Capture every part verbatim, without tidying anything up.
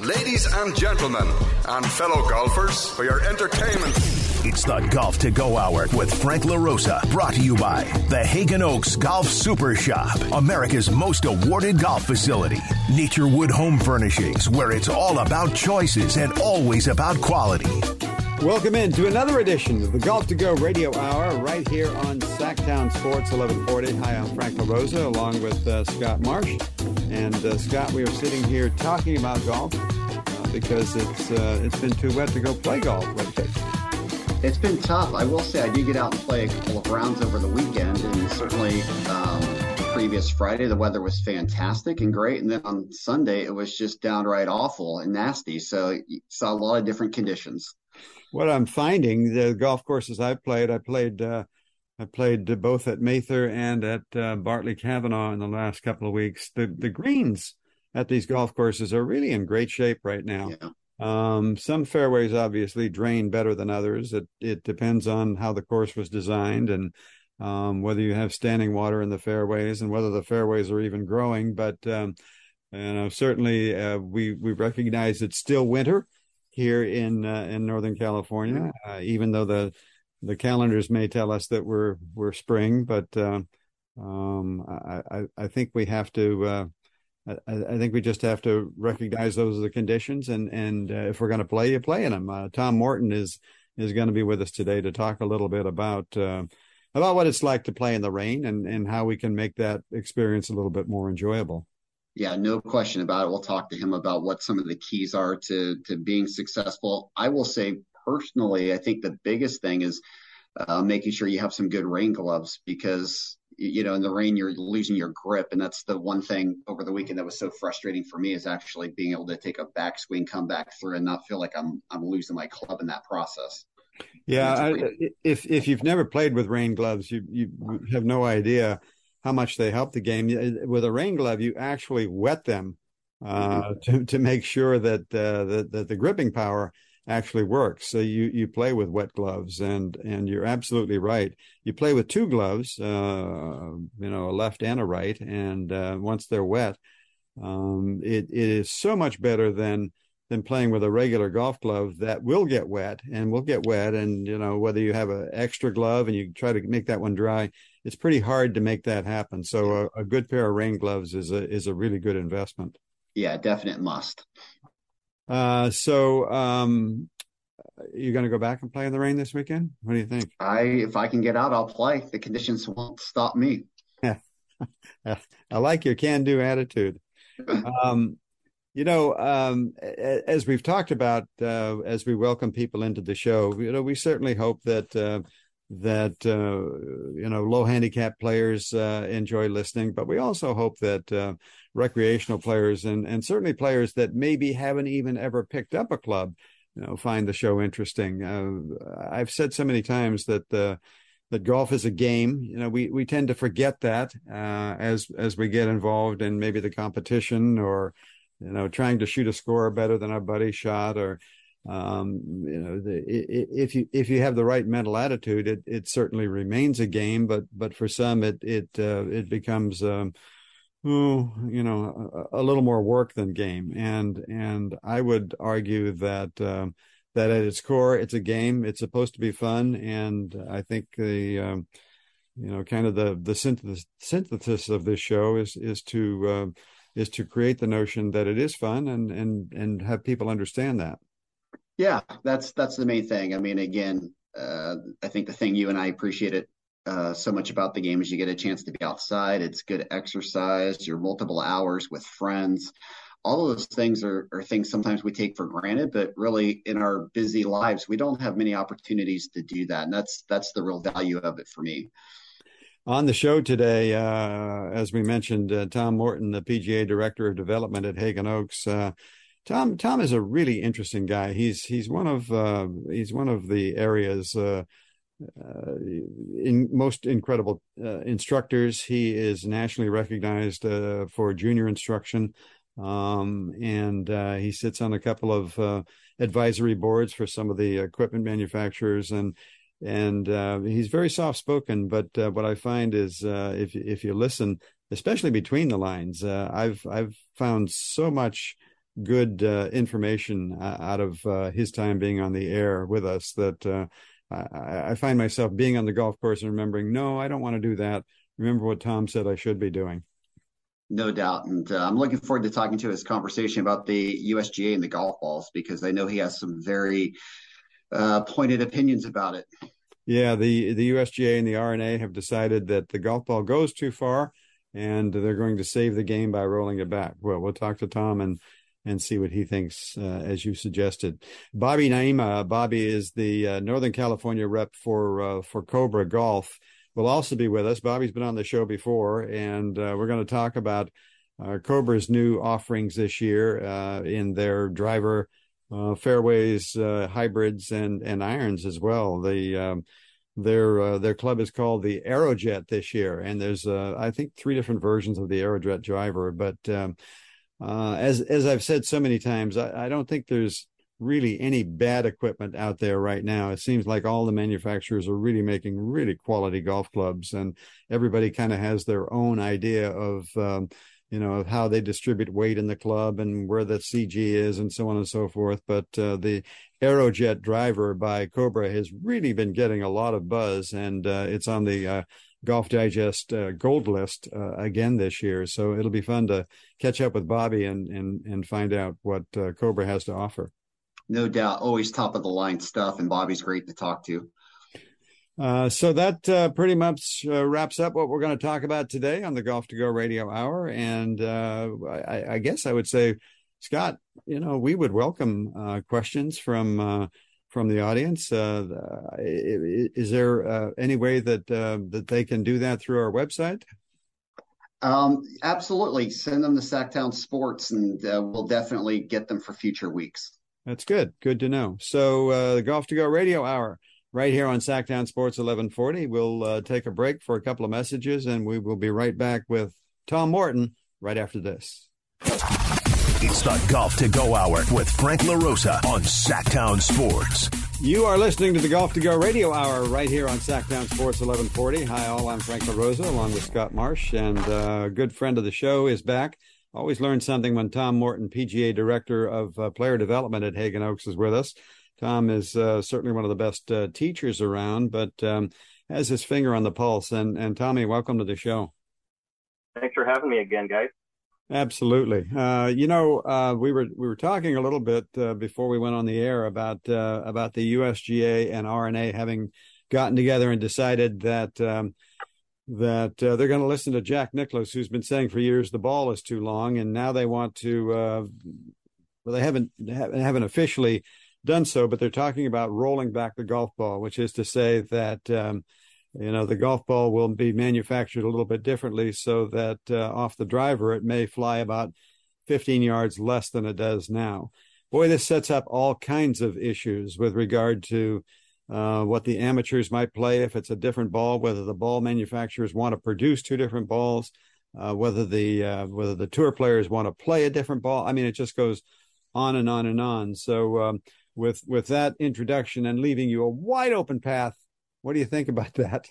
Ladies and gentlemen, and fellow golfers, for your entertainment. It's the Golf to Go Hour with Frank LaRosa, brought to you by the Hagen Oaks Golf Super Shop, America's most awarded golf facility. Naturewood Home Furnishings, where it's all about choices and always about quality. Welcome in to another edition of the Golf to Go Radio Hour right here on Sacktown Sports eleven forty. Hi, I'm Frank LaRosa along with uh, Scott Marsh. And uh, Scott, we are sitting here talking about golf uh, because it's uh, it's been too wet to go play golf lately. It's been tough. I will say I did get out and play a couple of rounds over the weekend, and certainly um, the previous Friday the weather was fantastic and great, and then on Sunday it was just downright awful and nasty. So you saw a lot of different conditions. What I'm finding, the golf courses I've played, I played uh, I played both at Mather and at uh, Bartley Kavanaugh in the last couple of weeks. The the greens at these golf courses are really in great shape right now. Yeah. Um, some fairways obviously drain better than others. It it depends on how the course was designed and um, whether you have standing water in the fairways and whether the fairways are even growing. But um, you know, certainly uh, we we recognize it's still winter here in uh, in Northern California, uh, even though the the calendars may tell us that we're we're spring. But uh, um, I, I I think we have to. Uh, I, I think we just have to recognize those are the conditions, and and uh, if we're going to play, you play in them. Uh, Tom Morton is is going to be with us today to talk a little bit about uh, about what it's like to play in the rain and and how we can make that experience a little bit more enjoyable. Yeah, no question about it. We'll talk to him about what some of the keys are to to being successful. I will say personally, I think the biggest thing is uh, making sure you have some good rain gloves, because you know, in the rain, you're losing your grip. And that's the one thing over the weekend that was so frustrating for me, is actually being able to take a backswing, come back through, and not feel like I'm I'm losing my club in that process. Yeah, I, if if you've never played with rain gloves, you you have no idea how much they help the game. With a rain glove, you actually wet them uh, mm-hmm. to to make sure that uh, that, that the gripping power actually works. So you you play with wet gloves, and and you're absolutely right. You play with two gloves, uh, you know, a left and a right, and uh, once they're wet, um, it it is so much better than than playing with a regular golf glove that will get wet and will get wet. And you know, whether you have an extra glove and you try to make that one dry, it's pretty hard to make that happen. So a, a good pair of rain gloves is a is a really good investment. Yeah, definite must. Uh, so um, you're going to go back and play in the rain this weekend? What do you think? I, if I can get out, I'll play. The conditions won't stop me. Yeah. I like your can-do attitude. Um, you know, um, as we've talked about, uh, as we welcome people into the show, you know, we certainly hope that, uh, that, uh, you know, low handicap players uh, enjoy listening, but we also hope that uh, recreational players and, and certainly players that maybe haven't even ever picked up a club, you know, find the show interesting. Uh, I've said so many times that uh, that golf is a game. You know, we, we tend to forget that uh, as as we get involved in maybe the competition, or, you know, trying to shoot a score better than our buddy shot, or um, you know, the, if you if you have the right mental attitude, it it certainly remains a game. But but for some, it it uh, it becomes um, oh, you know, a, a little more work than game. And and I would argue that um, that at its core, it's a game. It's supposed to be fun, and I think the um, you know, kind of the the synthesis synthesis of this show is is to uh, is to create the notion that it is fun, and and and have people understand that. Yeah, that's that's the main thing. I mean, again, uh, I think the thing you and I appreciate it uh, so much about the game is you get a chance to be outside. It's good exercise. You're multiple hours with friends. All of those things are, are things sometimes we take for granted, but really in our busy lives, we don't have many opportunities to do that. And that's that's the real value of it for me. On the show today, uh, as we mentioned, uh, Tom Morton, the P G A Director of Development at Hagen Oaks. Uh, Tom Tom is a really interesting guy. He's he's one of uh, he's one of the area's uh, uh, in most incredible uh, instructors. He is nationally recognized uh, for junior instruction, um, and uh, he sits on a couple of uh, advisory boards for some of the equipment manufacturers, and and uh, he's very soft spoken. But uh, what I find is uh, if if you listen, especially between the lines, uh, I've I've found so much good uh, information uh, out of uh, his time being on the air with us that uh, I, I find myself being on the golf course and remembering, no, I don't want to do that. Remember what Tom said I should be doing. No doubt. And uh, I'm looking forward to talking to his conversation about the U S G A and the golf balls, because I know he has some very uh, pointed opinions about it. Yeah, the, the U S G A and the R N A have decided that the golf ball goes too far and they're going to save the game by rolling it back. Well, we'll talk to Tom and and see what he thinks, uh, as you suggested. Bobby Naima, Bobby is the uh, Northern California rep for uh, for Cobra Golf, will also be with us. Bobby's been on the show before, and uh, we're going to talk about uh, Cobra's new offerings this year uh, in their driver uh, fairways, uh, hybrids, and and irons as well. The um, their uh, their club is called the Aerojet this year, and there's uh, I think three different versions of the Aerojet driver. But um, uh, as as I've said so many times, I, I don't think there's really any bad equipment out there right now. It seems like all the manufacturers are really making really quality golf clubs, and everybody kind of has their own idea of, um, you know, of how they distribute weight in the club and where the C G is and so on and so forth. But uh, the Aerojet driver by Cobra has really been getting a lot of buzz, and uh, it's on the uh, Golf Digest uh, gold list uh, again this year. So it'll be fun to catch up with Bobby and and and find out what uh, Cobra has to offer. No doubt. Always top of the line stuff. And Bobby's great to talk to. Uh, so that uh, pretty much uh, wraps up what we're going to talk about today on the Golf to Go Radio Hour. And uh, I, I guess I would say, Scott, you know, we would welcome uh, questions from uh, from the audience. Uh, is there uh, any way that uh, that they can do that through our website? Um, absolutely. Send them to Sacktown Sports, and uh, we'll definitely get them for future weeks. That's good. Good to know. So uh, the Golf to Go Radio Hour right here on Sacktown Sports eleven forty. We'll uh, take a break for a couple of messages, and we will be right back with Tom Morton right after this. It's the Golf to Go Hour with Frank LaRosa on Sacktown Sports. You are listening to the Golf to Go Radio Hour right here on Sacktown Sports eleven forty. Hi, all. I'm Frank LaRosa along with Scott Marsh, and uh, a good friend of the show is back. Always learn something when Tom Morton, P G A Director of uh, Player Development at Hagen Oaks, is with us. Tom is uh, certainly one of the best uh, teachers around, but um, has his finger on the pulse. And, and Tommy, welcome to the show. Thanks for having me again, guys. Absolutely. Uh, you know, uh, we were we were talking a little bit uh, before we went on the air about uh, about the U S G A and R N A having gotten together and decided that. Um, that uh, they're going to listen to Jack Nicklaus, who's been saying for years the ball is too long, and now they want to, uh, well, they haven't haven't officially done so, but they're talking about rolling back the golf ball, which is to say that, um, you know, the golf ball will be manufactured a little bit differently so that uh, off the driver it may fly about fifteen yards less than it does now. Boy, this sets up all kinds of issues with regard to Uh, what the amateurs might play if it's a different ball, whether the ball manufacturers want to produce two different balls, uh, whether the uh, whether the tour players want to play a different ball. I mean, it just goes on and on and on. So um, with with that introduction and leaving you a wide open path, what do you think about that?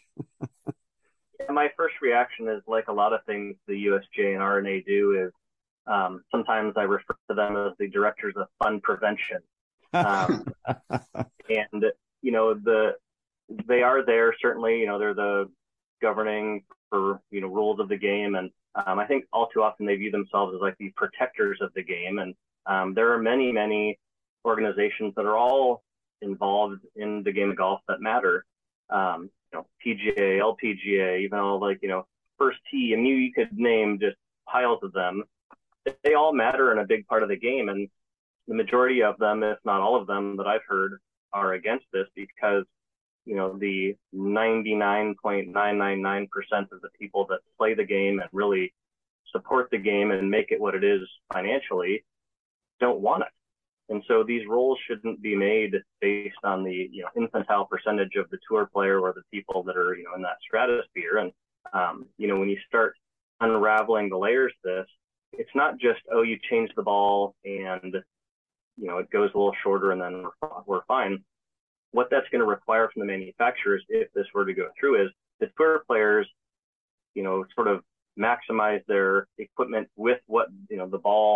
My first reaction is, like a lot of things the U S G A and R N A do, is um, sometimes I refer to them as the directors of fun prevention. Um, and you know, the they are there, certainly, you know, they're the governing for, you know, rules of the game. And um, I think all too often they view themselves as like the protectors of the game. And um, there are many, many organizations that are all involved in the game of golf that matter. Um, you know, P G A, L P G A, even all like, you know, First Tee, and you, you could name just piles of them. They all matter in a big part of the game. And the majority of them, if not all of them that I've heard, are against this because, you know, the ninety-nine point nine nine nine percent of the people that play the game and really support the game and make it what it is financially don't want it. And so these rules shouldn't be made based on the, you know, infantile percentage of the tour player or the people that are, you know, in that stratosphere. And, um, you know, when you start unraveling the layers of this, it's not just, oh, you change the ball and, you know, it goes a little shorter and then we're, we're fine. What that's going to require from the manufacturers, if this were to go through, is the tour players, you know, sort of maximize their equipment with what, you know, the ball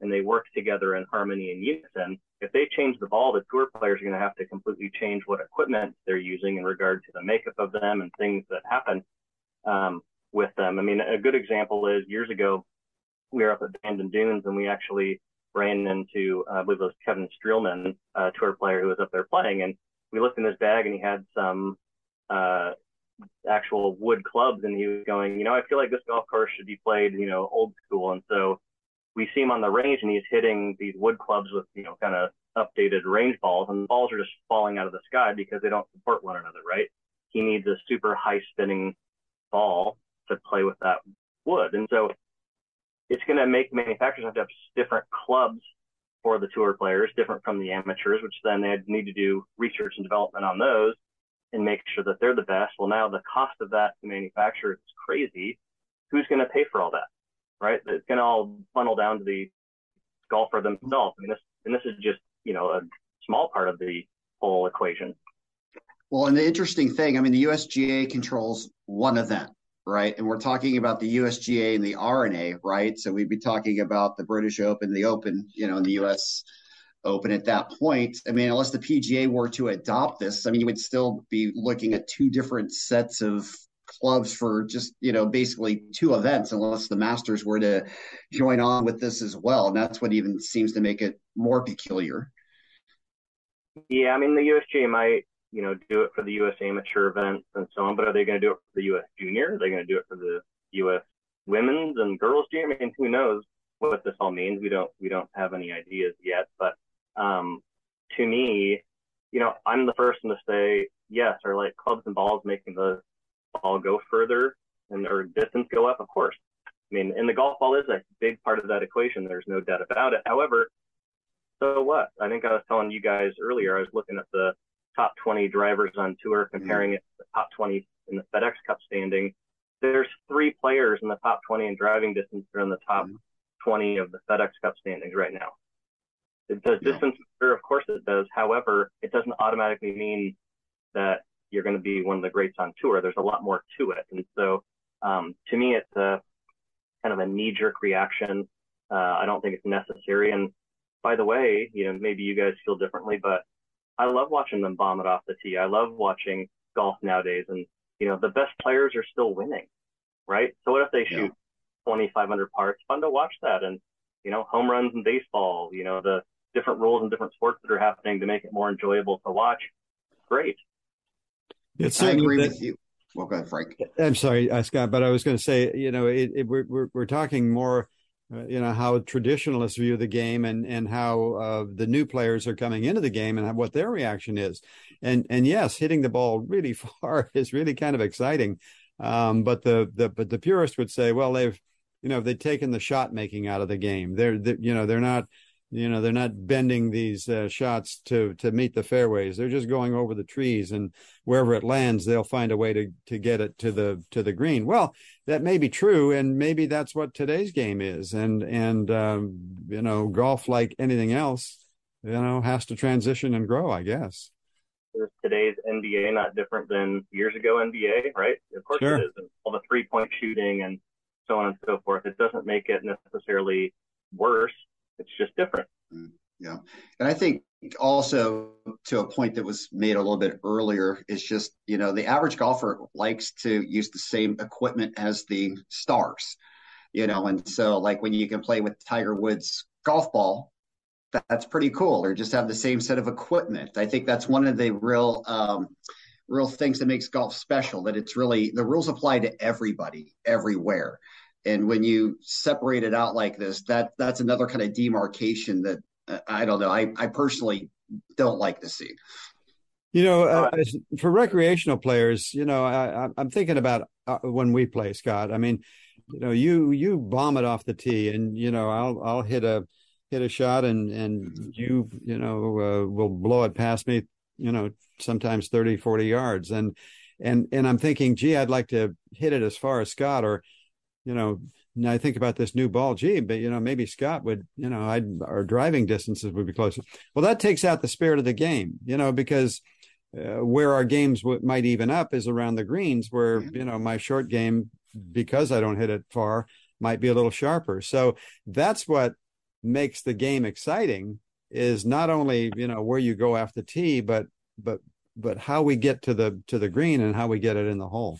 and they work together in harmony and unison. If they change the ball, the tour players are going to have to completely change what equipment they're using in regard to the makeup of them and things that happen um, with them. I mean, a good example is years ago, we were up at Bandon Dunes and we actually ran into, uh, I believe it was Kevin Streelman, a tour player who was up there playing. And we looked in his bag and he had some uh, actual wood clubs. And he was going, you know, I feel like this golf course should be played, you know, old school. And so we see him on the range and he's hitting these wood clubs with, you know, kind of updated range balls, and the balls are just falling out of the sky because they don't support one another, right? He needs a super high spinning ball to play with that wood. And so it's going to make manufacturers have to have different clubs for the tour players, different from the amateurs, which then they need to do research and development on those and make sure that they're the best. Well, now the cost of that to manufacture is crazy. Who's going to pay for all that? Right? It's going to all funnel down to the golfer themselves. I mean, this, and this is just, you know, a small part of the whole equation. Well, and the interesting thing, I mean, the U S G A controls one event, right? And we're talking about the U S G A and the R N A, right? So we'd be talking about the British Open, the Open, you know, and the U S Open at that point. I mean, unless the P G A were to adopt this, I mean, you would still be looking at two different sets of clubs for just, you know, basically two events, unless the Masters were to join on with this as well. And that's what even seems to make it more peculiar. Yeah, I mean, the U S G A might, you know, do it for the U S amateur events and so on, but are they going to do it for the U S junior? Are they going to do it for the U S women's and girls junior? I mean, who knows what this all means? We don't, we don't have any ideas yet, but um, to me, you know, I'm the first one to say, yes, are like clubs and balls making the ball go further and or distance go up? Of course. I mean, and the golf ball is a big part of that equation. There's no doubt about it. However, so what? I think I was telling you guys earlier, I was looking at the top twenty drivers on tour, comparing mm-hmm. it to the top twenty in the FedEx Cup standing. There's three players in the top twenty in driving distance that are in the top mm-hmm. twenty of the FedEx Cup standings right now. It does yeah. distance matter? Of course it does. However, it doesn't automatically mean that you're going to be one of the greats on tour. There's a lot more to it. And so um, to me, it's a kind of a knee-jerk reaction. Uh, I don't think it's necessary. And by the way, you know, maybe you guys feel differently, but I love watching them bomb it off the tee. I love watching golf nowadays. And, you know, the best players are still winning, right? So what if they shoot yeah. twenty-five hundred par? It's fun to watch that. And, you know, home runs in baseball, you know, the different rules in different sports that are happening to make it more enjoyable to watch. Great. It's I agree that, with you. Well, go ahead, Frank. I'm sorry, uh, Scott, but I was going to say, you know, it, it, we're, we're we're talking more, uh, you know, how traditionalists view the game and and how uh, the new players are coming into the game and how, what their reaction is. And and yes, hitting the ball really far is really kind of exciting. Um, but the the but the purist would say, well, they've, you know, they've taken the shot making out of the game. They're, they're you know, they're not. You know, they're not bending these uh, shots to to meet the fairways. They're just going over the trees, and wherever it lands, they'll find a way to to get it to the to the green. Well, that may be true, and maybe that's what today's game is. And and um, you know, golf, like anything else, you know, has to transition and grow, I guess. Is today's N B A not different than years ago N B A, right? Of course sure. it is. And all the three point shooting and so on and so forth. It doesn't make it necessarily worse. It's just different. Yeah. And I think also to a point that was made a little bit earlier is just, you know, the average golfer likes to use the same equipment as the stars, you know, and so like when you can play with Tiger Woods golf ball, that, that's pretty cool. Or just have the same set of equipment. I think that's one of the real, um, real things that makes golf special, that it's really, the rules apply to everybody, everywhere. And when you separate it out like this, that that's another kind of demarcation that uh, I don't know. I, I personally don't like to see. You know, uh, as, for recreational players, you know, I, I'm thinking about uh, when we play, Scott. I mean, you know, you you bomb it off the tee, and you know, I'll I'll hit a hit a shot, and and you you know uh, will blow it past me, you know, sometimes thirty, forty yards, and and and I'm thinking, gee, I'd like to hit it as far as Scott, or you know, now I think about this new ball, gee, but, you know, maybe Scott would, you know, I'd, our driving distances would be closer. Well, that takes out the spirit of the game, you know, because uh, where our games w- might even up is around the greens where, you know, my short game, because I don't hit it far, might be a little sharper. So that's what makes the game exciting is not only, you know, where you go after tee, but but but how we get to the to the green and how we get it in the hole.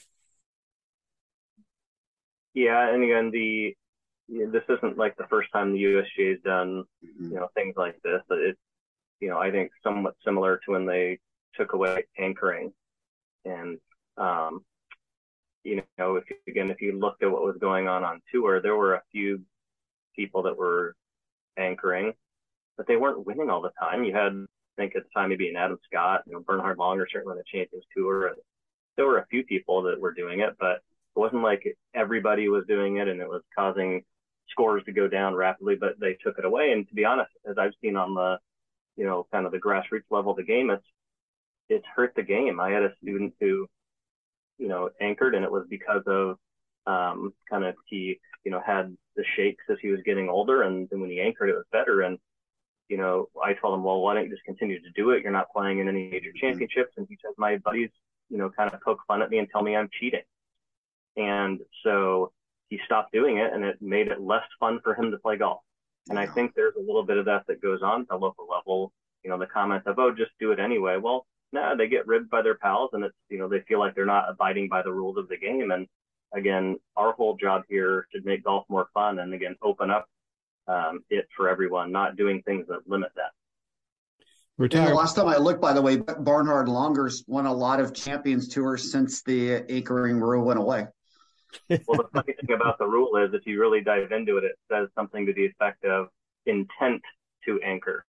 Yeah, and again, the this isn't like the first time the U S G A has done, you know, things like this. It's, you know, I think somewhat similar to when they took away anchoring. And, um, you know, if again, if you looked at what was going on on tour, there were a few people that were anchoring, but they weren't winning all the time. You had, I think at the time, maybe an Adam Scott, you know, Bernhard Langer, certainly on the Champions Tour. And there were a few people that were doing it, but it wasn't like everybody was doing it and it was causing scores to go down rapidly, but they took it away. And to be honest, as I've seen on the, you know, kind of the grassroots level of the game, it's, it's hurt the game. I had a student who, you know, anchored, and it was because of um, kind of he, you know, had the shakes as he was getting older, and then when he anchored, it was better. And, you know, I told him, well, why don't you just continue to do it? You're not playing in any major championships. And he says, my buddies, you know, kind of poke fun at me and tell me I'm cheating. And so he stopped doing it, and it made it less fun for him to play golf. And I think there's a little bit of that that goes on at the local level. You know, the comments of, oh, just do it anyway. Well, no, nah, they get ribbed by their pals, and it's, you know, they feel like they're not abiding by the rules of the game. And again, our whole job here should make golf more fun, and again, open up um, it for everyone, not doing things that limit that. We're talking- the last time I looked, by the way, Bernhard Langer's won a lot of Champions Tours since the anchoring rule went away. Well, the funny thing about the rule is, if you really dive into it, it says something to the effect of intent to anchor.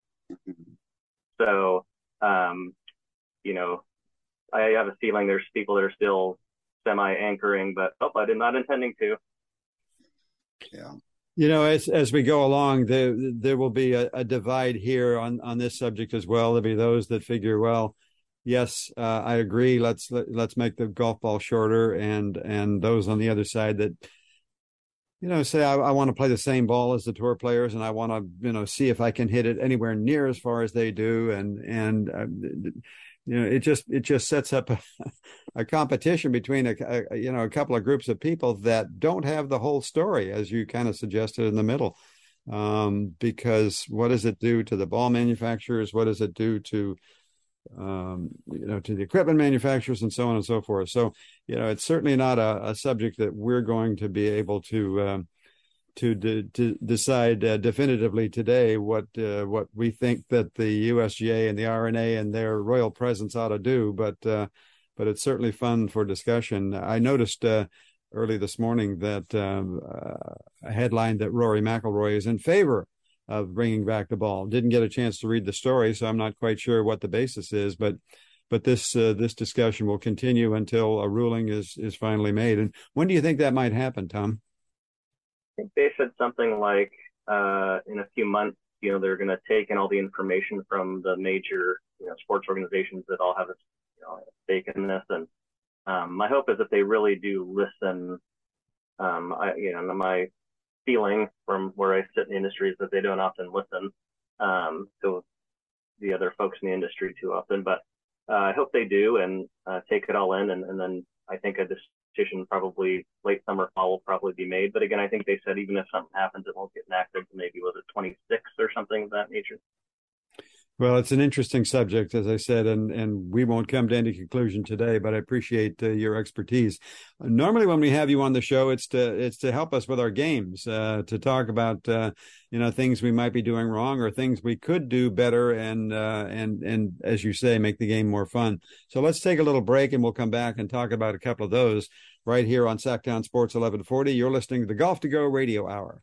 So, um, you know, I have a feeling there's people that are still semi-anchoring, but oh, I did not intending to. Yeah. You know, as as we go along, there there will be a, a divide here on on this subject as well. There'll be those that figure, well, yes, uh, I agree. Let's let, let's make the golf ball shorter, and and those on the other side that, you know, say I, I want to play the same ball as the tour players, and I want to, you know, see if I can hit it anywhere near as far as they do, and and uh, you know, it just it just sets up a, a competition between a, a you know a couple of groups of people that don't have the whole story, as you kind of suggested in the middle. Um, because what does it do to the ball manufacturers? What does it do to um, you know, to the equipment manufacturers, and so on and so forth? So, you know, it's certainly not a, a subject that we're going to be able to um, to, de- to decide uh, definitively today what uh, what we think that the U S G A and the R N A and their royal presence ought to do. But uh, but it's certainly fun for discussion. I noticed uh, early this morning that um, uh, a headline that Rory McIlroy is in favor of bringing back the ball. Didn't get a chance to read the story, so I'm not quite sure what the basis is, but but this uh, this discussion will continue until a ruling is is finally made. And when do you think that might happen, Tom? I think they said something like uh, in a few months, you know, they're going to take in all the information from the major, you know, sports organizations that all have a, you know, stake in this. And um, my hope is that they really do listen. Um, I, you know, my feeling from where I sit in the industry is that they don't often listen um, to the other folks in the industry too often, but uh, I hope they do and uh, take it all in. And, and then I think a decision probably late summer, fall will probably be made. But again, I think they said even if something happens, it won't get enacted. Maybe was it twenty-six or something of that nature. Well, it's an interesting subject, as I said, and, and we won't come to any conclusion today, but I appreciate uh, your expertise. Uh, normally when we have you on the show, it's to it's to help us with our games, uh, to talk about, uh, you know, things we might be doing wrong or things we could do better and, uh, and, and as you say, make the game more fun. So let's take a little break and we'll come back and talk about a couple of those right here on Sacktown Sports eleven forty. You're listening to the Golf to Go Radio Hour.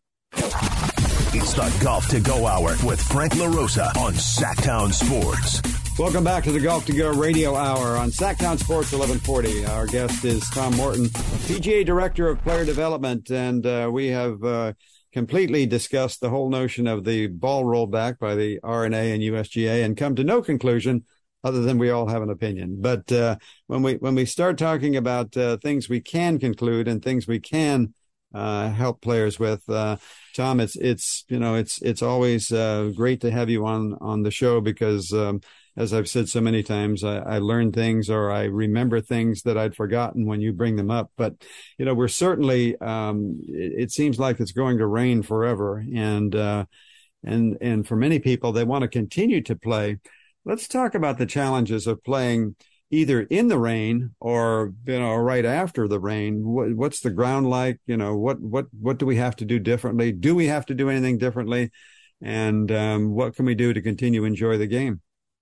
It's the Golf to Go Hour with Frank LaRosa on Sacktown Sports. Welcome back to the Golf to Go Radio Hour on Sacktown Sports eleven forty. Our guest is Tom Morton, P G A Director of Player Development, and uh, we have uh, completely discussed the whole notion of the ball rollback by the R N A and U S G A and come to no conclusion other than we all have an opinion. But uh, when we when we start talking about uh, things we can conclude and things we can uh, help players with, uh, Tom, it's it's you know it's it's always uh, great to have you on on the show because, um, as I've said so many times, I, I learn things or I remember things that I'd forgotten when you bring them up. But you know, we're certainly um, it, it seems like it's going to rain forever, and uh, and and for many people, they want to continue to play. Let's talk about the challenges of playing either in the rain or, you know, right after the rain. What, what's the ground like? You know, what what what do we have to do differently? Do we have to do anything differently? And um, what can we do to continue to enjoy the game?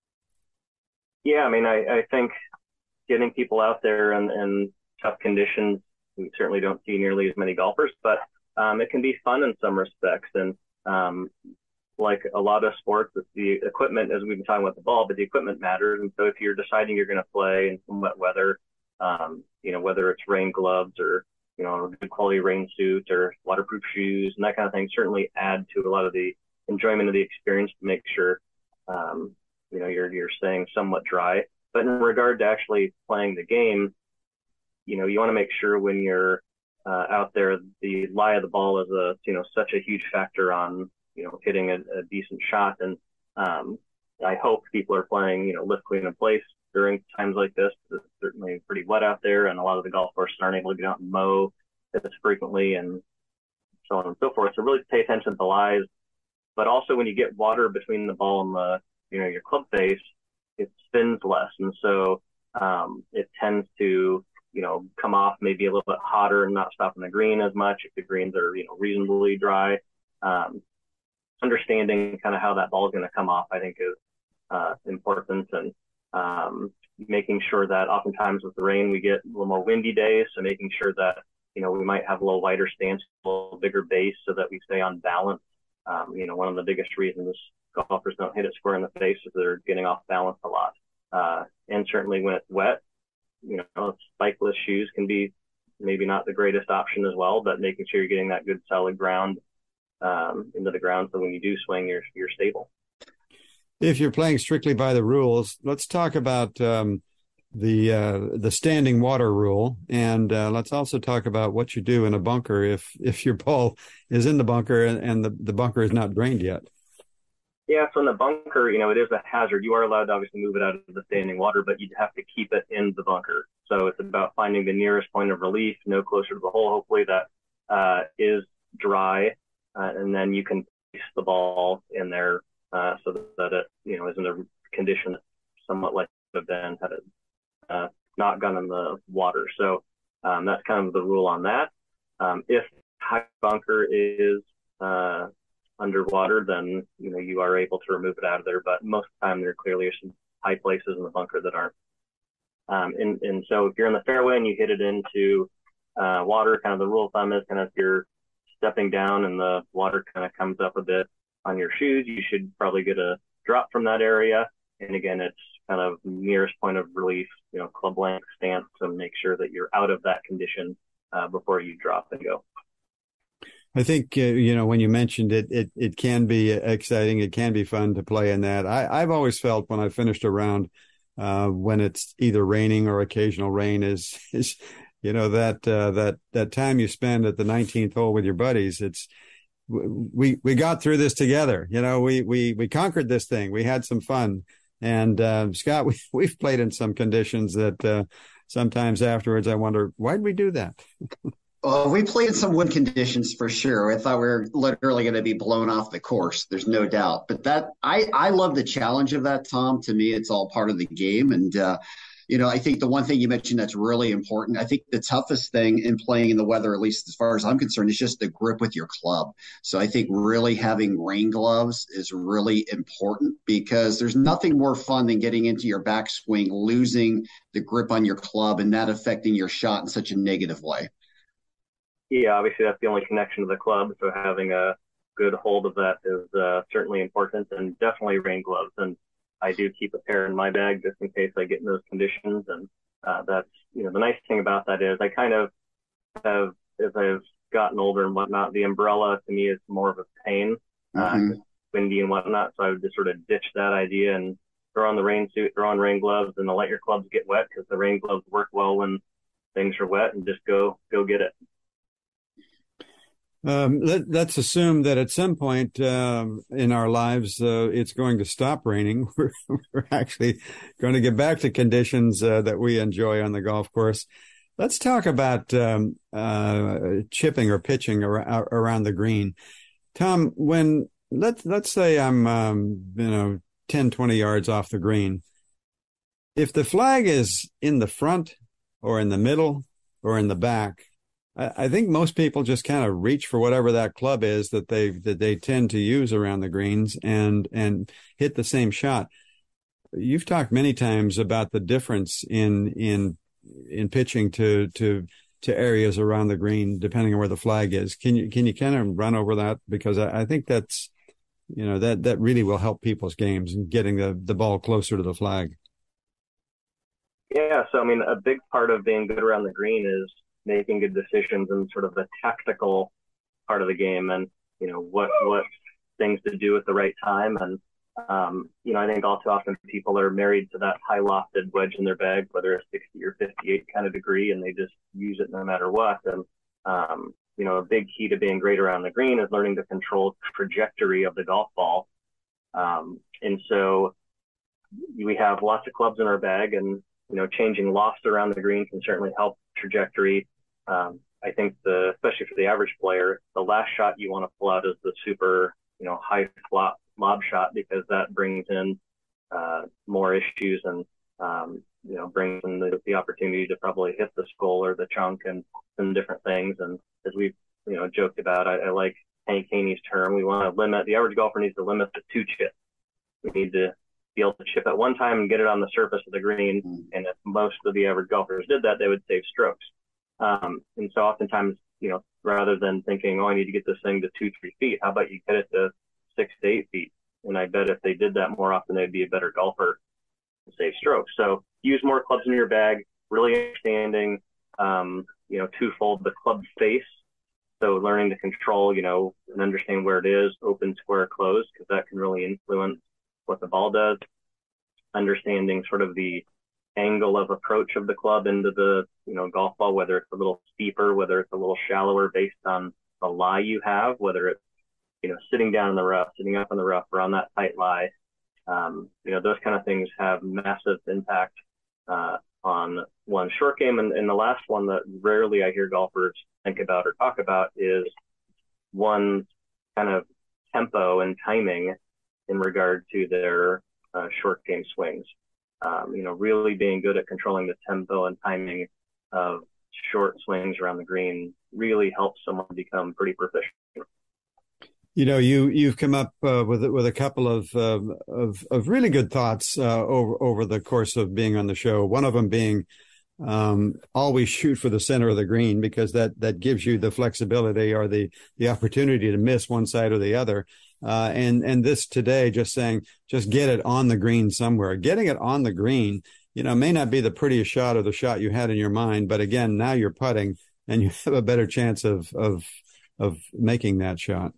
Yeah, I mean, I, I think getting people out there in, in tough conditions, we certainly don't see nearly as many golfers, but um, it can be fun in some respects. And um, like a lot of sports, it's the equipment, as we've been talking about the ball, but the equipment matters. And so if you're deciding you're going to play in some wet weather, um, you know, whether it's rain gloves or, you know, a good quality rain suit or waterproof shoes and that kind of thing, certainly add to a lot of the enjoyment of the experience to make sure, um, you know, you're, you're staying somewhat dry. But in regard to actually playing the game, you know, you want to make sure when you're uh, out there, the lie of the ball is a, you know, such a huge factor on, you know, hitting a, a decent shot. And um, I hope people are playing, you know, lift, clean, and place during times like this. It's certainly pretty wet out there, and a lot of the golf courses aren't able to get out and mow as frequently and so on and so forth. So really pay attention to the lies. But also when you get water between the ball and the, you know, your club face, it spins less. And so um, it tends to, you know, come off maybe a little bit hotter and not stopping the green as much if the greens are, you know, reasonably dry. Um, understanding kind of how that ball is going to come off, I think, is uh, important. And um, making sure that oftentimes with the rain, we get a little more windy days. So making sure that, you know, we might have a little wider stance, a little bigger base so that we stay on balance. Um, you know, one of the biggest reasons golfers don't hit it square in the face is they're getting off balance a lot. Uh, and certainly when it's wet, you know, spikeless shoes can be maybe not the greatest option as well, but making sure you're getting that good solid ground um, into the ground so when you do swing, you're, you're stable. If you're playing strictly by the rules, let's talk about um, the uh, the standing water rule, and uh, let's also talk about what you do in a bunker if if your ball is in the bunker and, and the, the bunker is not drained yet. Yeah, so in the bunker, you know, it is a hazard. You are allowed to obviously move it out of the standing water, but you'd have to keep it in the bunker. So it's about finding the nearest point of relief, no closer to the hole, hopefully that uh, is dry, uh, and then you can place the ball in there uh, so that it, you know, is in a condition somewhat like it would have been had it uh, not gone in the water. So um, that's kind of the rule on that. Um, if high bunker is uh, underwater, then, you know, you are able to remove it out of there. But most of the time, there clearly are some high places in the bunker that aren't. Um, and, and so if you're in the fairway and you hit it into uh, water, kind of the rule of thumb is kind of if you're stepping down and the water kind of comes up a bit on your shoes, you should probably get a drop from that area. And again, it's kind of nearest point of relief, you know, club length stance to make sure that you're out of that condition uh, before you drop and go. I think, uh, you know, when you mentioned it, it, it can be exciting. It can be fun to play in that. I, I've always felt when I finished a round, uh, when it's either raining or occasional rain is, is, you know, that, uh, that, that time you spend at the nineteenth hole with your buddies, it's, we, we got through this together. You know, we, we, we conquered this thing. We had some fun. And, uh, Scott, we, we've played in some conditions that, uh, sometimes afterwards I wonder, why did we do that? Well, we played in some wind conditions for sure. I thought we were literally going to be blown off the course. There's no doubt. But that I, I love the challenge of that, Tom. To me, it's all part of the game. And, uh, you know, I think the one thing you mentioned that's really important, I think the toughest thing in playing in the weather, at least as far as I'm concerned, is just the grip with your club. So I think really having rain gloves is really important because there's nothing more fun than getting into your backswing, losing the grip on your club, and that affecting your shot in such a negative way. Yeah, obviously that's the only connection to the club. So having a good hold of that is uh, certainly important, and definitely rain gloves. And I do keep a pair in my bag just in case I get in those conditions. And uh, that's, you know, the nice thing about that is I kind of have, as I've gotten older and whatnot, the umbrella to me is more of a pain, mm-hmm. uh, windy and whatnot. So I would just sort of ditch that idea and throw on the rain suit, throw on rain gloves, and then let your clubs get wet because the rain gloves work well when things are wet, and just go, go get it. Um, let, let's assume that at some point um, in our lives, uh, it's going to stop raining. We're, we're actually going to get back to conditions uh, that we enjoy on the golf course. Let's talk about um, uh, chipping or pitching ar- around the green. Tom, when let's let's say I'm um, you know ten, twenty yards off the green. If the flag is in the front or in the middle or in the back, I, I think most people just kind of reach for whatever that club is that they that they tend to use around the greens and and hit the same shot. You've talked many times about the difference in in in pitching to to to areas around the green, depending on where the flag is. Can you can you kind of run over that? Because I, I think that's, you know, that that really will help people's games and getting the, the ball closer to the flag. Yeah, so I mean, a big part of being good around the green is making good decisions and sort of the tactical part of the game, and you know what what things to do at the right time. And um, you know, I think all too often people are married to that high lofted wedge in their bag, whether it's sixty or fifty-eight kind of degree, and they just use it no matter what. And um, you know, a big key to being great around the green is learning to control trajectory of the golf ball. Um, and so we have lots of clubs in our bag, and you know, changing loft around the green can certainly help trajectory. Um, I think the, especially for the average player, the last shot you want to pull out is the super, you know, high flop lob shot, because that brings in uh, more issues and, um, you know, brings in the, the opportunity to probably hit the skull or the chunk and some different things. And as we've, you know, joked about, I, I like Hank Haney's term. We want to limit, the average golfer needs to limit to two chips. We need to be able to chip at one time and get it on the surface of the green. Mm-hmm. And if most of the average golfers did that, they would save strokes. Um, and so oftentimes, you know, rather than thinking, oh, I need to get this thing to two, three feet, how about you get it to six to eight feet? And I bet if they did that more often, they'd be a better golfer and save strokes. So use more clubs in your bag, really understanding, um, you know, twofold, the club face. So learning to control, you know, and understand where it is, open, square, closed, because that can really influence what the ball does. Understanding sort of the angle of approach of the club into the, you know, golf ball, whether it's a little steeper, whether it's a little shallower based on the lie you have, whether it's, you know, sitting down in the rough, sitting up in the rough, or on that tight lie. Um, you know, those kind of things have massive impact uh, on one's short game. And, and the last one that rarely I hear golfers think about or talk about is one's kind of tempo and timing in regard to their uh, short game swings. Um, you know, really being good at controlling the tempo and timing of short swings around the green really helps someone become pretty proficient. You know, you you've come up uh, with with a couple of uh, of of really good thoughts uh, over over the course of being on the show. One of them being um, always shoot for the center of the green, because that that gives you the flexibility or the the opportunity to miss one side or the other. Uh, and and this today, just saying, just get it on the green somewhere. Getting it on the green, you know, may not be the prettiest shot or the shot you had in your mind, but again, now you're putting, and you have a better chance of of of making that shot.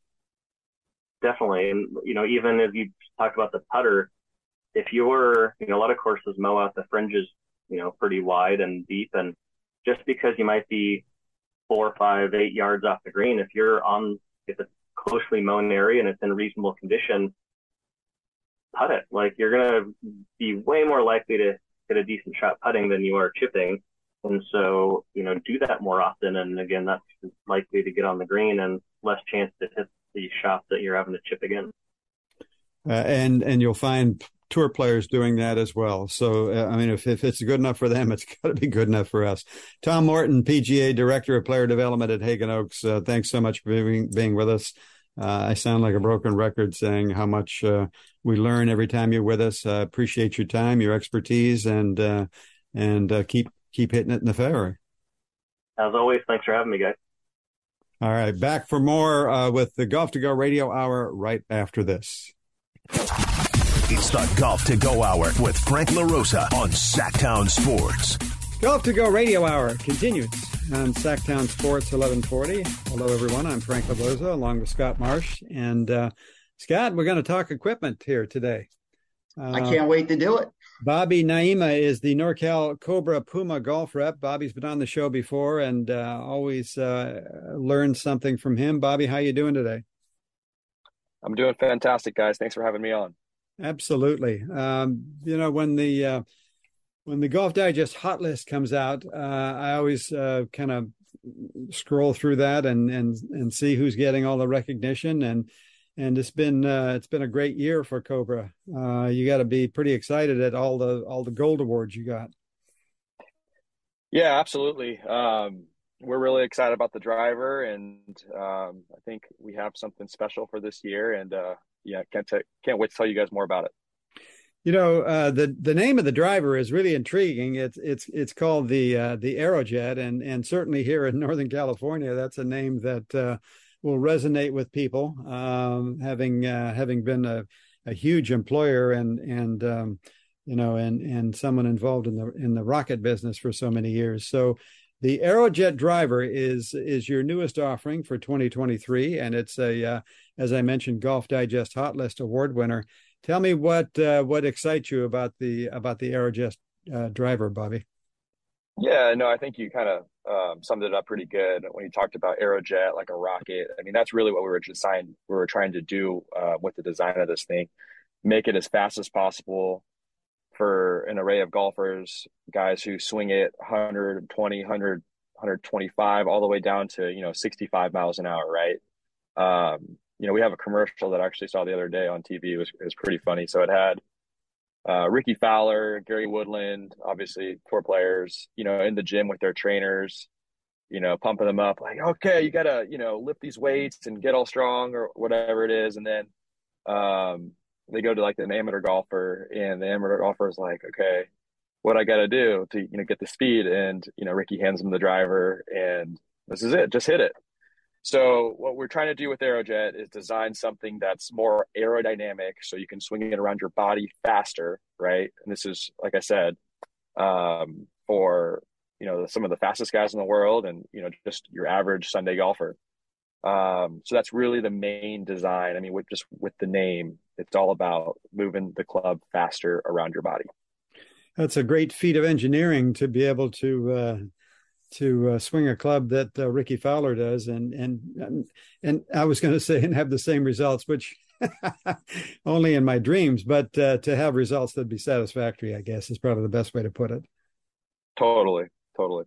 Definitely. And, you know, even as you talk about the putter, if you're, you know, a lot of courses mow out the fringes, you know, pretty wide and deep. And just because you might be four, five, eight yards off the green, if you're on, if it's closely mown area and it's in reasonable condition, putt it. Like, you're going to be way more likely to hit a decent shot putting than you are chipping. And so, you know, do that more often. And again, that's likely to get on the green and less chance to hit the shot that you're having to chip again. Uh, and and you'll find tour players doing that as well. So, uh, I mean, if, if it's good enough for them, it's got to be good enough for us. Tom Morton, P G A Director of Player Development at Hagen Oaks. Uh, thanks so much for being, being with us. Uh, I sound like a broken record saying how much uh, we learn every time you're with us. I uh, appreciate your time, your expertise, and uh, and uh, keep keep hitting it in the fairway. As always, thanks for having me, guys. All right, back for more uh, with the Golf to Go Radio Hour right after this. It's the Golf to Go Hour with Frank LaRosa on Sacktown Sports. Golf to Go Radio Hour continues on Sacktown Sports eleven forty. Hello, everyone. I'm Frank LaRosa along with Scott Marsh. And uh, Scott, we're going to talk equipment here today. Uh, I can't wait to do it. Bobby Naima is the NorCal Cobra Puma golf rep. Bobby's been on the show before and uh, always uh, learned something from him. Bobby, how you doing today? I'm doing fantastic, guys. Thanks for having me on. Absolutely. Um, you know, when the uh, when the Golf Digest hot list comes out, uh, I always uh, kind of scroll through that and and and see who's getting all the recognition. And and it's been uh, it's been a great year for Cobra. Uh, you got to be pretty excited at all the all the gold awards you got. Yeah, absolutely. Um, we're really excited about the driver, and um, I think we have something special for this year. And uh, yeah, can't t- can't wait to tell you guys more about it. You know, uh, the the name of the driver is really intriguing. It's it's it's called the uh, the Aerojet, and and certainly here in Northern California, that's a name that uh, will resonate with people. Um, having uh, having been a, a huge employer and and um, you know and and someone involved in the in the rocket business for so many years. So the Aerojet driver is is your newest offering for twenty twenty-three, and it's a uh, as I mentioned, Golf Digest Hot List Award winner. Tell me what uh, what excites you about the about the Aerojet uh, driver, Bobby. Yeah, no, I think you kind of um, summed it up pretty good when you talked about Aerojet, like a rocket. I mean, that's really what we were designed, we were trying to do uh, with the design of this thing, make it as fast as possible for an array of golfers, guys who swing it one twenty, one one twenty-five, all the way down to, you know, sixty-five miles an hour, right? Um, you know, we have a commercial that I actually saw the other day on T V. It was, it was pretty funny. So it had uh, Ricky Fowler, Gary Woodland, obviously tour players, you know, in the gym with their trainers, you know, pumping them up like, okay, you got to, you know, lift these weights and get all strong or whatever it is. And then um, they go to like an amateur golfer, and the amateur golfer is like, okay, what I got to do to, you know, get the speed. And, you know, Ricky hands him the driver, and this is it, just hit it. So what we're trying to do with Aerojet is design something that's more aerodynamic, so you can swing it around your body faster, right? And this is, like I said, um, for, you know, some of the fastest guys in the world, and, you know, just your average Sunday golfer. Um, so that's really the main design. I mean, with just with the name, it's all about moving the club faster around your body. That's a great feat of engineering to be able to uh, to uh, swing a club that uh, Ricky Fowler does, and and and I was going to say and have the same results, which only in my dreams, but uh, to have results that'd be satisfactory, I guess, is probably the best way to put it. Totally, totally.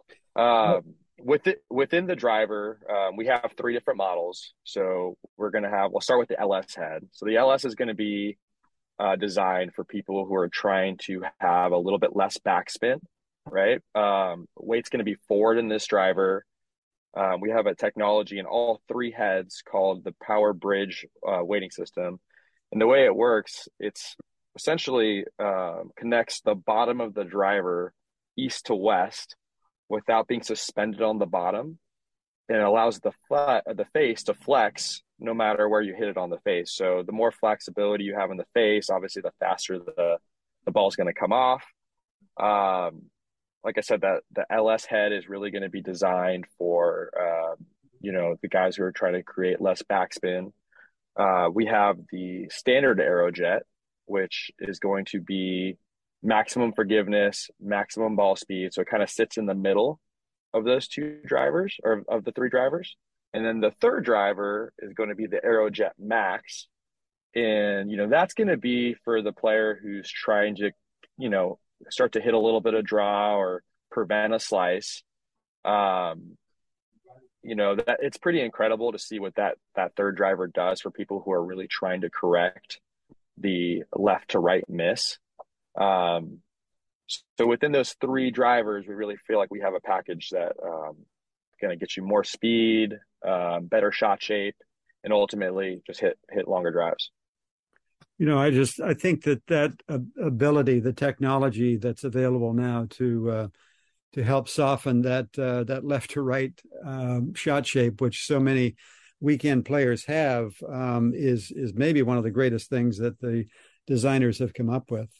Um, with it, within the driver, um, we have three different models. So we're going to have, we'll start with the L S head. So the L S is going to be uh, designed for people who are trying to have a little bit less backspin, right? Um, weight's going to be forward in this driver. Um, we have a technology in all three heads called the Power Bridge uh, weighting system. And the way it works, it's essentially uh, connects the bottom of the driver east to west without being suspended on the bottom, and it allows the flat, the face to flex no matter where you hit it on the face. So the more flexibility you have in the face, obviously the faster the, the ball is going to come off. Um, like I said, that the L S head is really going to be designed for, uh, you know, the guys who are trying to create less backspin. Uh, we have the standard Aerojet, which is going to be maximum forgiveness, maximum ball speed. So it kind of sits in the middle of those two drivers, or of the three drivers. And then the third driver is going to be the Aerojet Max. And, you know, that's going to be for the player who's trying to, you know, start to hit a little bit of draw or prevent a slice. Um, you know, that it's pretty incredible to see what that, that third driver does for people who are really trying to correct the left to right miss. Um, so within those three drivers, we really feel like we have a package that um, going to get you more speed, uh, better shot shape, and ultimately just hit hit longer drives. You know, I just I think that that ability, the technology that's available now to uh, to help soften that uh, that left to right um, shot shape, which so many weekend players have, um, is is maybe one of the greatest things that the designers have come up with.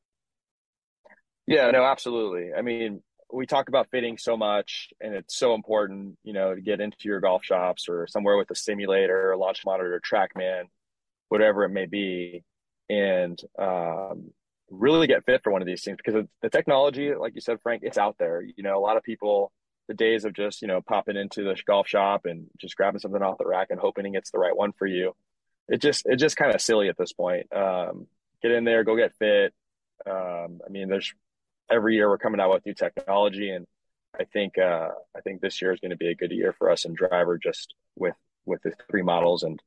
Yeah, no, absolutely. I mean, we talk about fitting so much, and it's so important, you know, to get into your golf shops or somewhere with a simulator, a launch monitor, TrackMan, whatever it may be, and um, really get fit for one of these things, because the technology, like you said, Frank, it's out there. You know, a lot of people, the days of just, you know, popping into the golf shop and just grabbing something off the rack and hoping it's the right one for you, it just, it's just kind of silly at this point. Um, get in there, go get fit. Um, I mean, there's every year we're coming out with new technology, and I think uh, I think this year is going to be a good year for us in driver, just with with the three models. And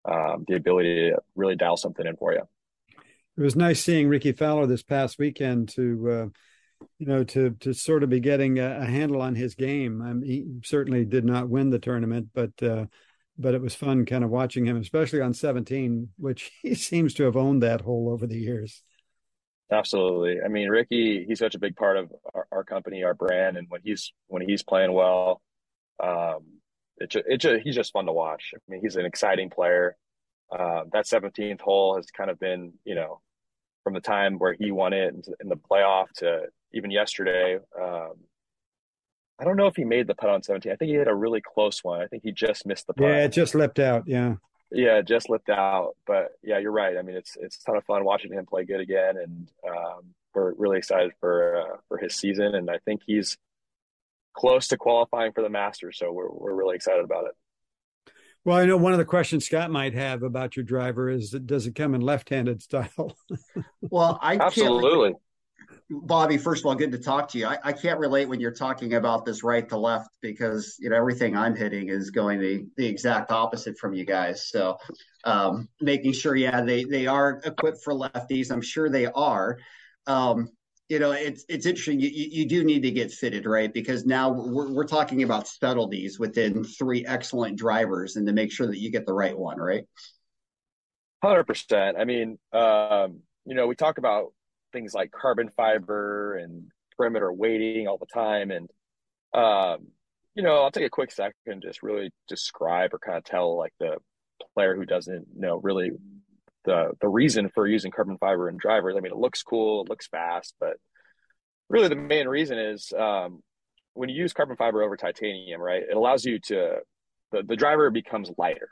um, the ability to really dial something in for you. It was nice seeing Ricky Fowler this past weekend to, uh, you know, to to sort of be getting a, a handle on his game. I mean, he certainly did not win the tournament, but uh, but it was fun kind of watching him, especially on seventeen, which he seems to have owned that hole over the years. Absolutely. I mean, Ricky, he's such a big part of our, our company, our brand, and when he's when he's playing well, um, it just, it just, he's just fun to watch. I mean, he's an exciting player. Uh, that seventeenth hole has kind of been, you know, from the time where he won it in the playoff to even yesterday. Um, I don't know if he made the putt on seventeen. I think he had a really close one. I think he just missed the putt. Yeah, it just lipped out. Yeah. Yeah, just lipped out. But yeah, you're right. I mean, it's it's a ton of fun watching him play good again, and um, we're really excited for uh, for his season. And I think he's close to qualifying for the Masters, so we're we're really excited about it. Well, I know one of the questions Scott might have about your driver is, does it come in left-handed style? Well, I absolutely. Can't, Bobby, first of all, good to talk to you. I, I can't relate when you're talking about this right to left because, you know, everything I'm hitting is going the, the exact opposite from you guys. So um, making sure, yeah, they, they are equipped for lefties. I'm sure they are. Um, you know, it's it's interesting. You, you do need to get fitted, right? Because now we're, we're talking about subtleties within three excellent drivers and to make sure that you get the right one, right? one hundred percent. I mean, um, you know, we talk about things like carbon fiber and perimeter weighting all the time. And, um, you know, I'll take a quick second and just really describe or kind of tell like the player who doesn't know really the the reason for using carbon fiber in drivers. I mean, it looks cool, it looks fast, but really the main reason is um, when you use carbon fiber over titanium, right, it allows you to, the, the driver becomes lighter.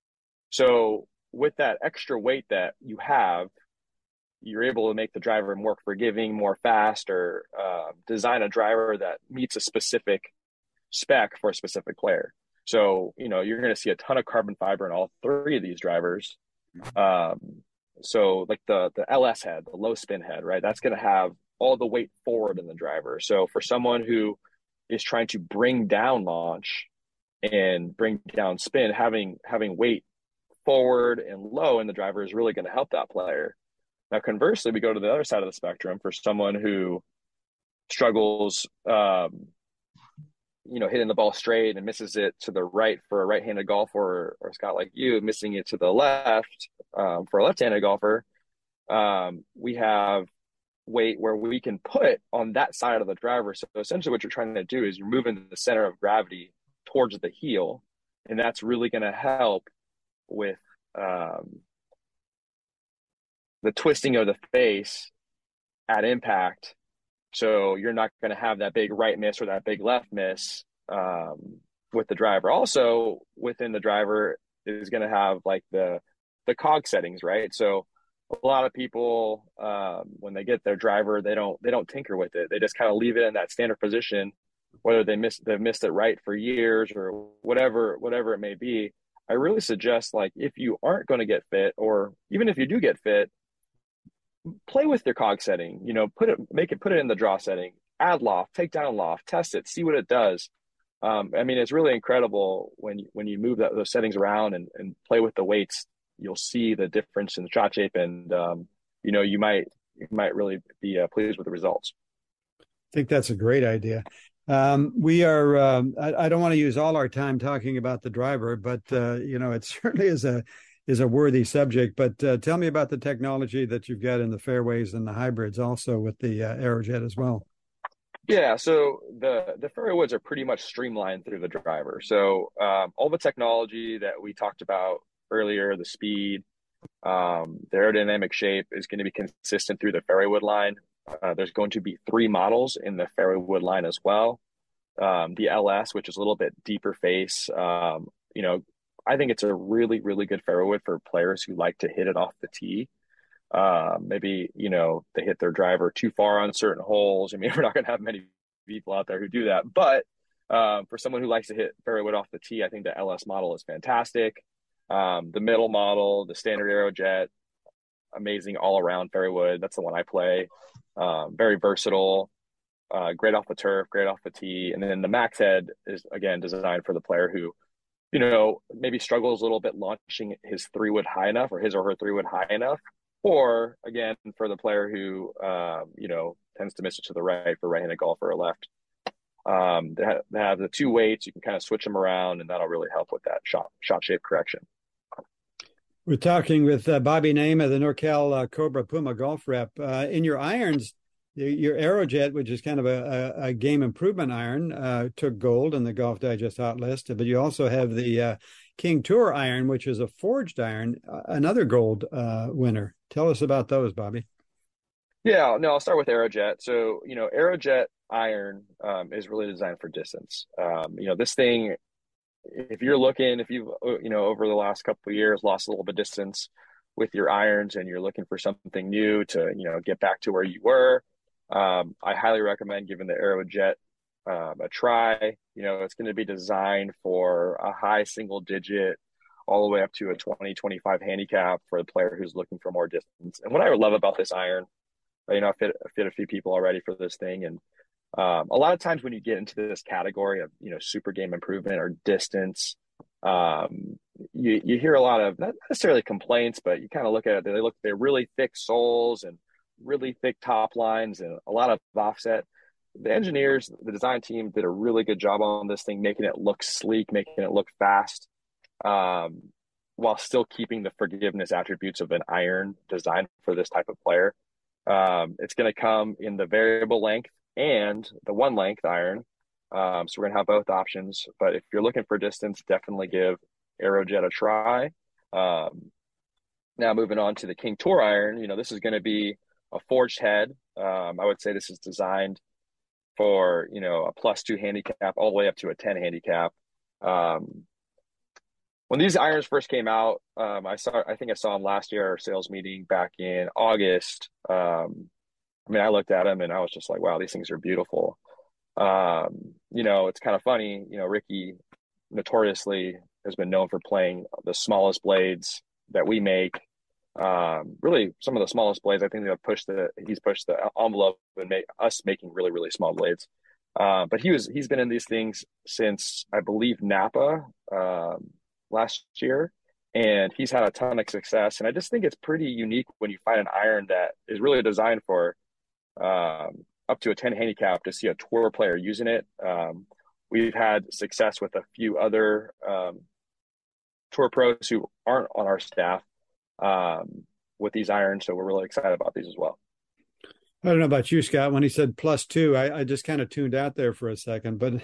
So with that extra weight that you have, you're able to make the driver more forgiving, more fast, or uh, design a driver that meets a specific spec for a specific player. So, you know, you're going to see a ton of carbon fiber in all three of these drivers. Um, so like the, the L S head, the low spin head, right? That's going to have all the weight forward in the driver. So for someone who is trying to bring down launch and bring down spin, having, having weight forward and low in the driver is really going to help that player. Now, conversely, we go to the other side of the spectrum for someone who struggles, um, you know, hitting the ball straight and misses it to the right for a right-handed golfer, or, or Scott, like you, missing it to the left um, for a left-handed golfer. Um, we have weight where we can put on that side of the driver. So essentially what you're trying to do is you're moving the center of gravity towards the heel, and that's really going to help with um, the twisting of the face at impact. So you're not going to have that big right miss or that big left miss um, with the driver. Also within the driver is going to have like the, the cog settings, right? So a lot of people, um, when they get their driver, they don't, they don't tinker with it. They just kind of leave it in that standard position, whether they miss, they've missed it right for years or whatever, whatever it may be. I really suggest, like, if you aren't going to get fit, or even if you do get fit, play with your cog setting, you know, put it, make it, put it in the draw setting, add loft, take down loft, test it, see what it does. Um, I mean, it's really incredible when you, when you move that, those settings around and, and play with the weights, you'll see the difference in the shot shape, and, um, you know, you might, you might really be uh, pleased with the results. I think that's a great idea. Um, we are, um, I, I don't want to use all our time talking about the driver, but, uh, you know, it certainly is a, is a worthy subject, but uh, tell me about the technology that you've got in the fairways and the hybrids also with the uh, Aerojet as well. Yeah, so the, the fairway woods are pretty much streamlined through the driver. So um, all the technology that we talked about earlier, the speed, um, the aerodynamic shape is going to be consistent through the fairway wood line. Uh, there's going to be three models in the fairway wood line as well. Um, the L S, which is a little bit deeper face, um, you know, I think it's a really, really good fairway wood for players who like to hit it off the tee. Uh, maybe, you know, they hit their driver too far on certain holes. I mean, we're not going to have many people out there who do that. But um, for someone who likes to hit fairway wood off the tee, I think the L S model is fantastic. Um, the middle model, the standard Aerojet, amazing all-around fairway wood. That's the one I play. Um, very versatile, uh, great off the turf, great off the tee. And then the Max Head is, again, designed for the player who you know, maybe struggles a little bit launching his three wood high enough or his or her three wood high enough. Or again, for the player who, um, you know, tends to miss it to the right for right-handed golfer or left, um, they have, they have the two weights. You can kind of switch them around, and that'll really help with that shot shot shape correction. We're talking with uh, Bobby Naima, the NorCal uh, Cobra Puma golf rep. Uh, in your irons, your Aerojet, which is kind of a, a, a game improvement iron, uh, took gold in the Golf Digest Hot List. But you also have the uh, King Tour iron, which is a forged iron, uh, another gold uh, winner. Tell us about those, Bobby. Yeah, no, I'll start with Aerojet. So, you know, Aerojet iron um, is really designed for distance. Um, you know, this thing, if you're looking, if you've, you know, over the last couple of years lost a little bit of distance with your irons and you're looking for something new to, you know, get back to where you were, Um, I highly recommend giving the Aerojet um, a try. You know, it's going to be designed for a high single digit all the way up to a twenty, twenty-five handicap for the player who's looking for more distance. And what I love about this iron, you know, I fit, I fit a few people already for this thing. And um, a lot of times when you get into this category of, you know, super game improvement or distance, um, you, you hear a lot of, not necessarily complaints, but you kind of look at it, they look, they're really thick soles and really thick top lines and a lot of offset. The engineers, the design team did a really good job on this thing, making it look sleek, making it look fast, um, while still keeping the forgiveness attributes of an iron designed for this type of player. Um, it's going to come in the variable length and the one length iron. Um, so we're going to have both options, but if you're looking for distance, definitely give Aerojet a try. Um, now moving on to the King Tour iron, you know, this is going to be a forged head. Um, I would say this is designed for, you know, a plus two handicap all the way up to a ten handicap. Um, when these irons first came out, um, I saw, I think I saw them last year at our sales meeting back in August. Um, I mean, I looked at them and I was just like, wow, these things are beautiful. Um, you know, it's kind of funny, you know, Ricky notoriously has been known for playing the smallest blades that we make. Um, really some of the smallest blades. I think they've pushed the, he's pushed the envelope and make us making really, really small blades. Uh, but he was, he's been in these things since I believe Napa, um, last year, and he's had a ton of success. And I just think it's pretty unique when you find an iron that is really designed for, um, up to a ten handicap to see a tour player using it. Um, we've had success with a few other, um, tour pros who aren't on our staff, um, with these irons. So we're really excited about these as well. I don't know about you, Scott. When he said plus two, I, I just kind of tuned out there for a second, but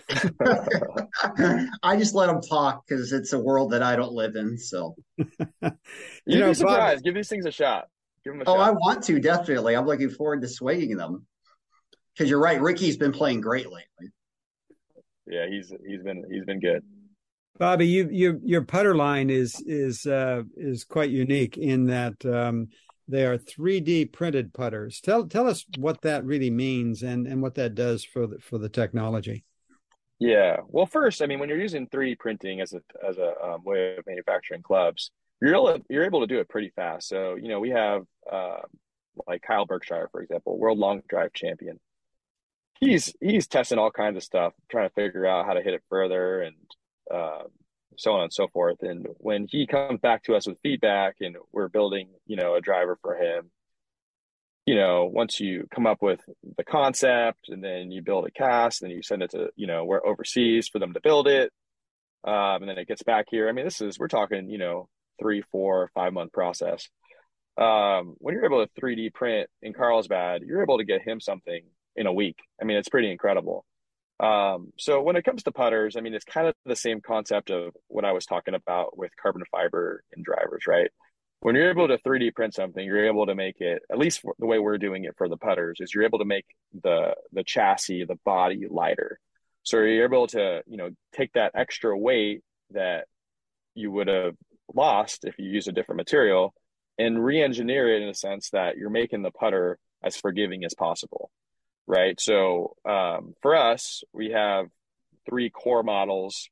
I just let him talk because it's a world that I don't live in. So you you know, be surprised. Bob, give these things a shot. Give them a oh, shot. I want to, definitely. I'm looking forward to swinging them because you're right. Ricky's been playing great lately. Yeah, he's he's been he's been good. Bobby, you you your putter line is is uh, is quite unique in that um, they are three D printed putters. Tell tell us what that really means and, and what that does for the, for the technology. Yeah. Well, first, I mean, when you're using three D printing as a as a um, way of manufacturing clubs, you're able, you're able to do it pretty fast. So, you know, we have uh, like Kyle Berkshire, for example, world long drive champion. He's he's testing all kinds of stuff, trying to figure out how to hit it further and uh, so on and so forth. And when he comes back to us with feedback and we're building, you know, a driver for him, you know, once you come up with the concept and then you build a cast and you send it to, you know, we're overseas for them to build it. Um, and then it gets back here. I mean, this is, we're talking, you know, three, four, five month process. Um, when you're able to three D print in Carlsbad, you're able to get him something in a week. I mean, it's pretty incredible. Um, so when it comes to putters, I mean, it's kind of the same concept of what I was talking about with carbon fiber in drivers, right? When you're able to three D print something, you're able to make it, at least the way we're doing it for the putters, is you're able to make the the chassis, the body lighter. So you're able to, you know, take that extra weight that you would have lost if you use a different material and re-engineer it in a sense that you're making the putter as forgiving as possible, right? So um, for us, we have three core models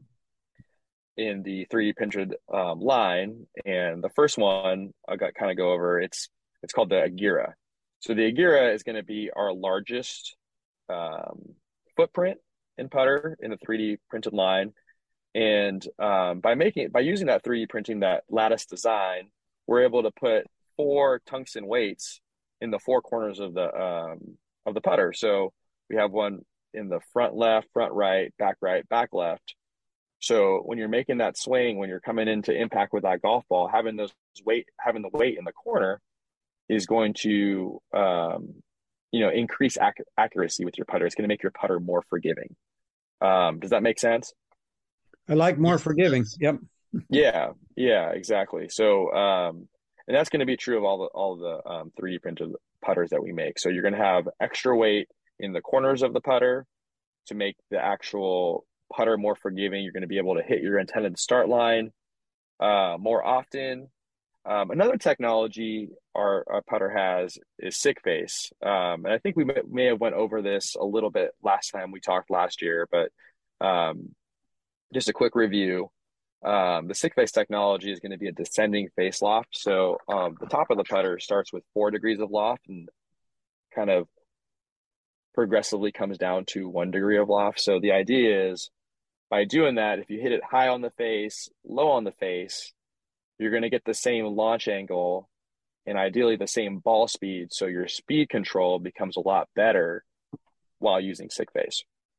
in the three D printed um, line. And the first one I got kind of go over, it's it's called the Agira. So the Agira is going to be our largest um, footprint in putter in the three D printed line. And um, by making by using that three D printing, that lattice design, we're able to put four tungsten weights in the four corners of the um, of the putter. So we have one in the front left, front right, back right, back left. So when you're making that swing, when you're coming into impact with that golf ball, having those weight, having the weight in the corner is going to um, you know increase ac- accuracy with your putter. It's going to make your putter more forgiving. Um, does that make sense? I like more forgiving. Yep. Yeah, yeah, exactly. So, um, and that's going to be true of all the all the um, three D printed putters that we make. So you're going to have extra weight in the corners of the putter to make the actual putter more forgiving. You're going to be able to hit your intended start line uh, more often. Um, another technology our, our putter has is SICKFACE, um, and I think we may, may have went over this a little bit last time we talked last year, but um, just a quick review. Um, the SICKFACE technology is going to be a descending face loft. So um, the top of the putter starts with four degrees of loft and kind of progressively comes down to one degree of loft. So the idea is by doing that, if you hit it high on the face, low on the face, you're going to get the same launch angle and ideally the same ball speed. So your speed control becomes a lot better while using SICKFACE.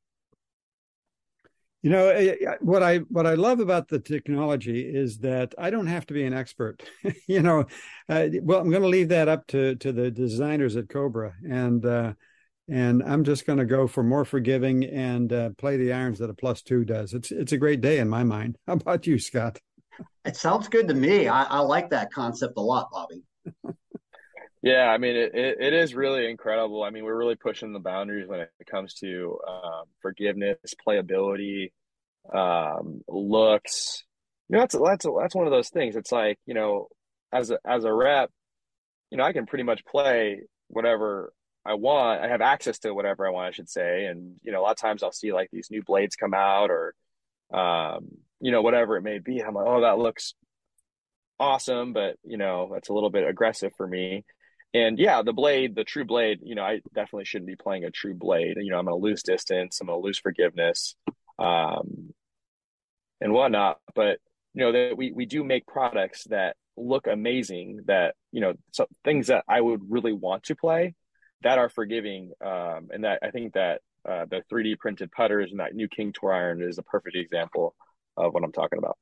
You know, what I what I love about the technology is that I don't have to be an expert. you know, uh, well, I'm going to leave that up to to the designers at Cobra, and uh, and I'm just going to go for more forgiving and uh, play the irons that a plus two does. It's it's a great day in my mind. How about you, Scott? It sounds good to me. I, I like that concept a lot, Bobby. Yeah, I mean, it, it, it is really incredible. I mean, we're really pushing the boundaries when it comes to um, forgiveness, playability, um, looks. You know, that's that's that's one of those things. It's like, you know, as a as a rep, you know, I can pretty much play whatever I want. I have access to whatever I want, I should say. And you know, a lot of times I'll see like these new blades come out, or um, you know, whatever it may be. I'm like, oh, that looks awesome, but you know, that's a little bit aggressive for me. And yeah, the blade, the true blade, you know, I definitely shouldn't be playing a true blade. You know, I'm going to lose distance. I'm going to lose forgiveness, um, and whatnot. But, you know, that we, we do make products that look amazing, that, you know, so things that I would really want to play that are forgiving. Um, and that I think that uh, the three D printed putters and that new King Tour iron is a perfect example of what I'm talking about.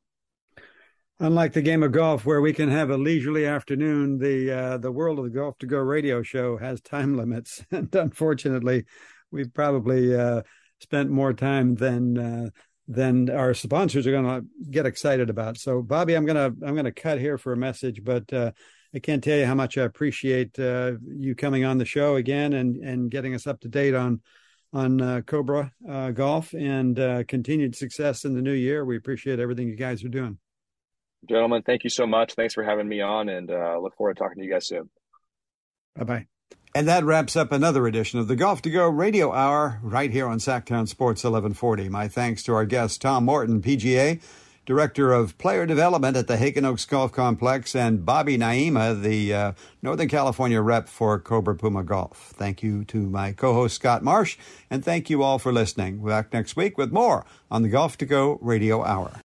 Unlike the game of golf, where we can have a leisurely afternoon, the uh, the world of the Golf to Go radio show has time limits, and unfortunately, we've probably uh, spent more time than uh, than our sponsors are going to get excited about. So, Bobby, I'm gonna I'm gonna cut here for a message, but uh, I can't tell you how much I appreciate uh, you coming on the show again and and getting us up to date on on uh, Cobra uh, Golf and uh, continued success in the new year. We appreciate everything you guys are doing. Gentlemen, thank you so much. Thanks for having me on, and uh, look forward to talking to you guys soon. Bye-bye. And that wraps up another edition of the Golf to Go Radio Hour right here on Sacktown Sports eleven forty. My thanks to our guest, Tom Morton, P G A, Director of Player Development at the Hagen Oaks Golf Complex, and Bobby Naima, the uh, Northern California rep for Cobra Puma Golf. Thank you to my co-host, Scott Marsh, and thank you all for listening. We're back next week with more on the Golf to Go Radio Hour.